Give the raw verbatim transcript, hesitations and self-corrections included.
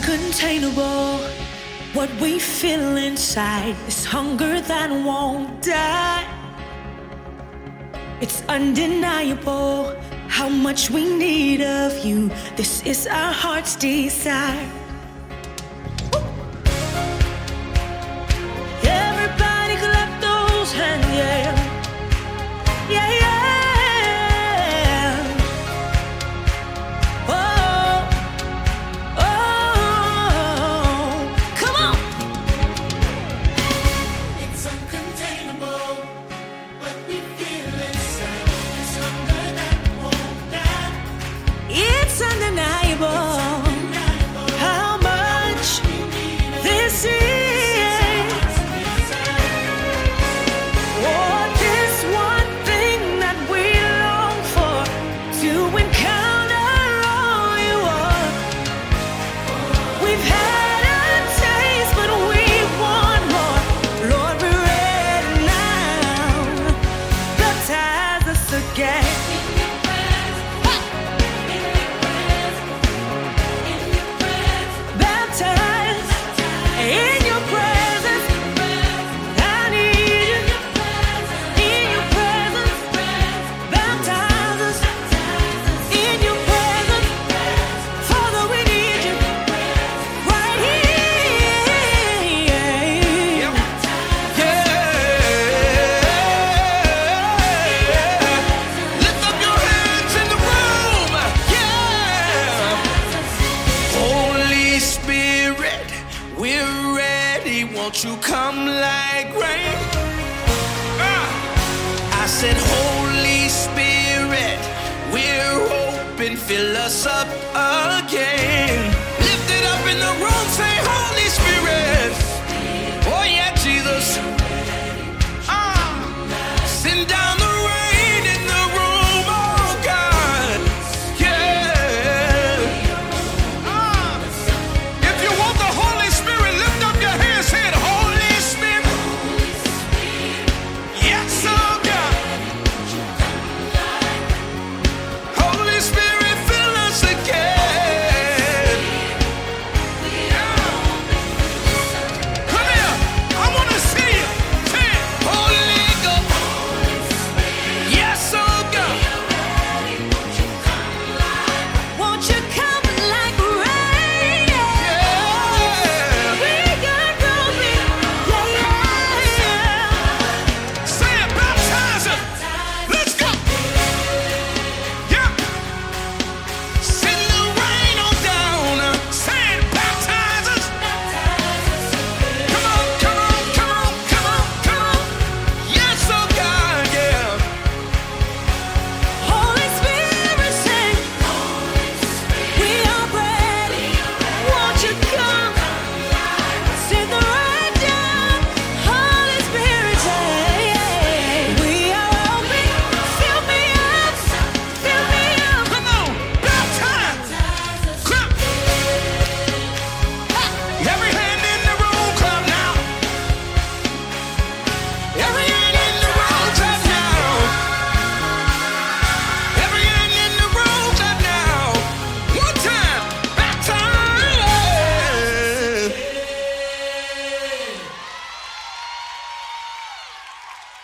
uncontainable. What we feel inside is hunger that won't die. It's undeniable how much we need of you. This is our heart's desire. Everybody clap those hands, yeah. Yeah, yeah. Won't you come like rain? Uh, I said, Holy Spirit, we're open, fill us up again.